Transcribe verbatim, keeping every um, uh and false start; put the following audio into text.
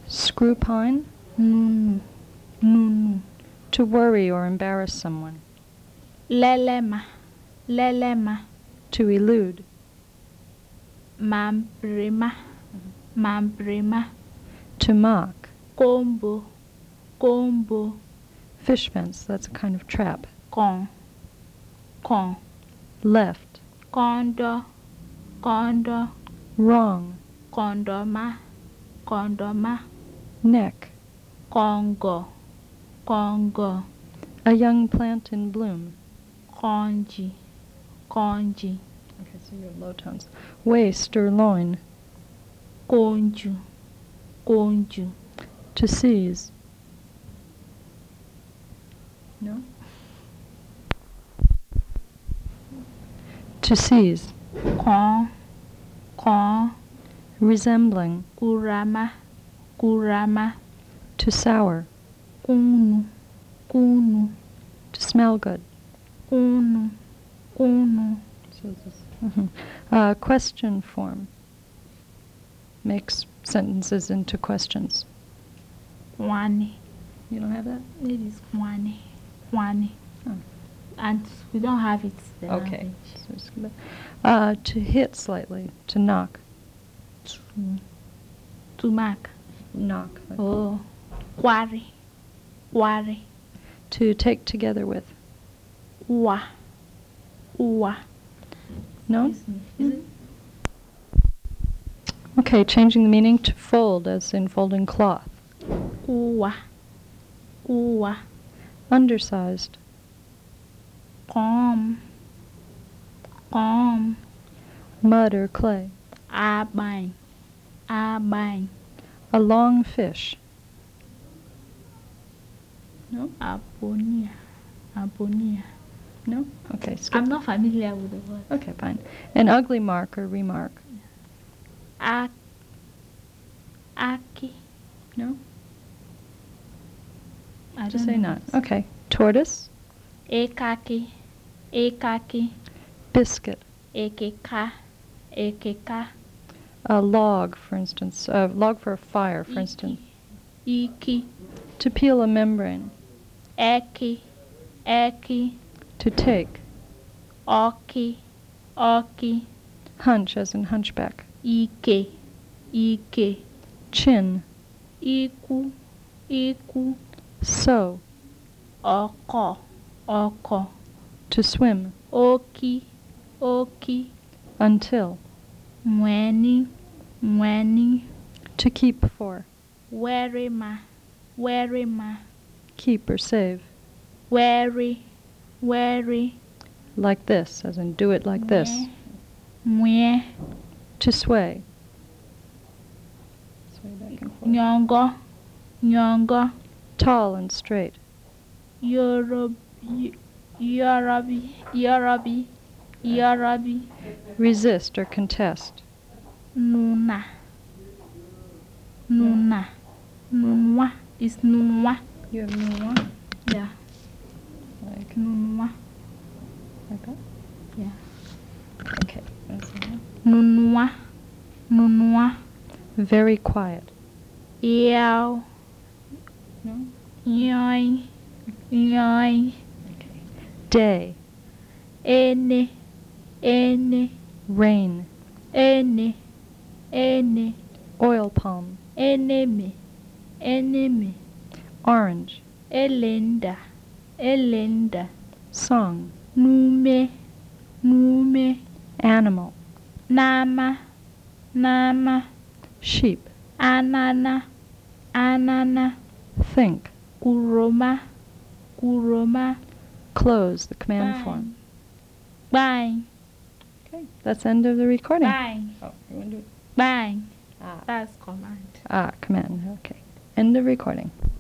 Screw pine. Nunu. Nunu. To worry or embarrass someone. Lelema. Lelema. To elude. Mambrima. Mambrima. To mock. Kombo. Kombo. Fish fence, that's a kind of trap. Con. Con. Left. Kondo. Kondo. Wrong. Kondoma. Kondoma. Neck. Congo. Congo. A young plant in bloom. Konji. Konji. Okay, so you have low tones. Waist or loin. Konju. Konju. To seize. No? To seize. Kon. Kon. Resembling. Kurama. Kurama. To sour. Kunu. Kunu. To smell good. Kunu. Kunu. So this, mhm. uh, question form. Makes sentences into questions. Kwani. You don't have that? It is kwani. Kwani. Oh. And we don't have it there. Okay. So it's gonna- uh, to hit slightly. To knock. To, to mark. Knock. like- Oh. Kwari. Kwari. To take together with. Uwa. Uwa. No? Excuse me. Is it? Okay, changing the meaning to fold, as in folding cloth. Uwa. Uwa. Undersized. Kom. Kom. Mud or clay. Abang. Abang. A long fish. No? Abonia. Abonia. No? Okay, skip. I'm not familiar with the word. Okay, fine. An ugly mark or remark. Ak. Aki. No? I Just don't say know. not. Okay. Tortoise. Ekaki. Ekaki. Biscuit. Ekeka. Ekeka. A log, for instance. A log for a fire, for instance. Iki. To peel a membrane. Eki. Eki. To take. Oki. Oki. Hunch, as in hunchback. Ike. Ike. Chin. Iku. Iku. Sew. Oko. Oko. To swim. Oki. Oki. Until. Mweni. Mweni. To keep for. Werima. Werima. Keep or save. Weri. Weri. Like this, as in do it like this. Mwe. To sway. Sway back and forth. Nyongo. Nyongo. Tall and straight. Yorobi. Yorobi. Yorobi. Yorobi. Resist or contest. Nuna. Nuna. Nunwa. Is nunwa. You have nunwa? Yeah. Like, Nunwa. like that? Yeah. Okay. That's enough. Nunwa. Nunwa. Very quiet. Yao. No? Yoi. Yoi. Okay. Day. Ene. Ene. Rain. Ene. Ene. Oil palm. Enemy. Enemy. Orange. Elenda. Elenda. Song. Nume. Nume. Animal. Nama. Nama. Sheep. Anana. Anana. Think. Kuroma. Kuroma. Close, the command Bye. form. Bye. Okay, that's the end of the recording. Bye. Oh, you want to do it? Bye. Ah. That's command. Ah, command, okay. End of recording.